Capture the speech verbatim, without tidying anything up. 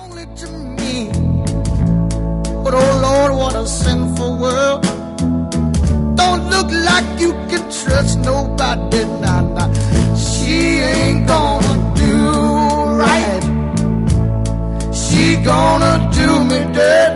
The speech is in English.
only to me. But oh Lord, what a sinful world. Don't look like you can trust nobody now. Nah. She ain't gonna do right. She gonna do me dirty.